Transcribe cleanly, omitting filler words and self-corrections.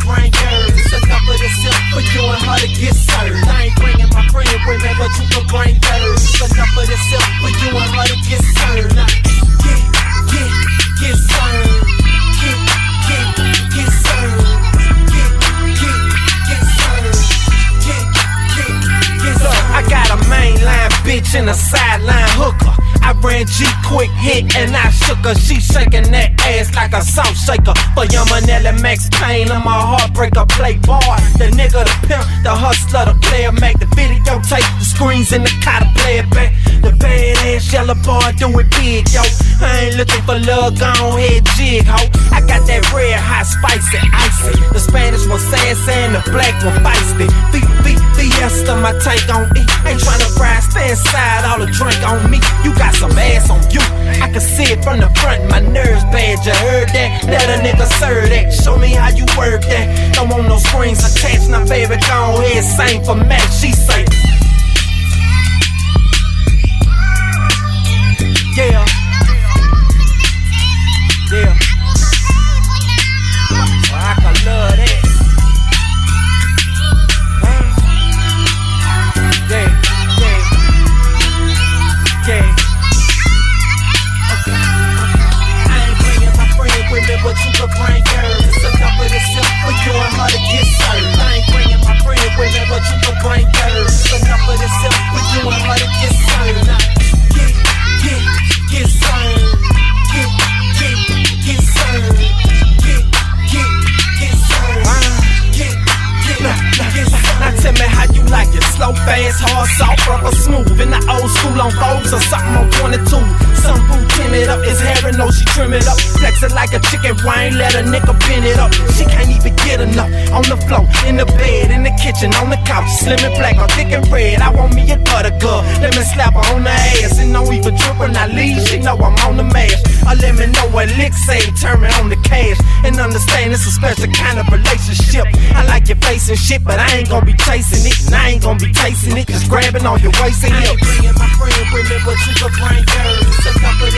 bring yours. It's enough of this sip for you and her to get served. I ain't bringing my friend with me, but you can bring yours. It's enough of this sip for you and her to get served. Now, get served. Get served. I got a mainline bitch and a sideline hooker. I ran G quick hit and I shook her. She shaking that ass like a salt shaker. For young Manella Max Payne, I'm a heartbreaker, playboy. The nigga, the pimp, the hustler, the player. Make the video tape, the screens in the car to play it back. The badass yellow boy do it big, yo. I ain't looking for love, gone head jig, ho. I got that red hot spicy, icy. The Spanish one sassy and the black one feisty. Fiesta, my tank on E. Ain't tryna fry, stay inside, all the drink on me. You got some ass on you. I can see it from the front, my nerves bad, you heard that? Let a nigga serve that. Show me how you work that. Don't want no screens attached, now baby, go ahead, sing for Mac, she say. Yeah. Yeah. Well, I can love that. But you can bring yours. It's enough of this sip for you and her to get served. I ain't bringing my friend with me, but you can bring yours. It's enough of this sip for you and her to get served. Now, get served. Get served. Get served. Now tell me how you like it. Slow, fast, hard, soft, rubber, smooth. In the old school on Vogues or something on 22. Some boo tin it up, it's hair and no, she trim it up. Flex it like a chicken wing, let a nigga bend it up. She can't even get enough. On the floor, in the bed, in the kitchen, on the couch. Slim and black or thick and red. I want me a butter girl. Let me slap her on the ass. And don't even trip when I leave, she know I'm on the mash. Or let me know what licks say, turn me on the cash. And understand it's a special kind of relationship. I like your face and shit, but I ain't gonna be chasing it. And I ain't gonna be tasting it, just grabbing on your waist and hips. I ain't bringing my friend with me, but you can bring yours. It's enough of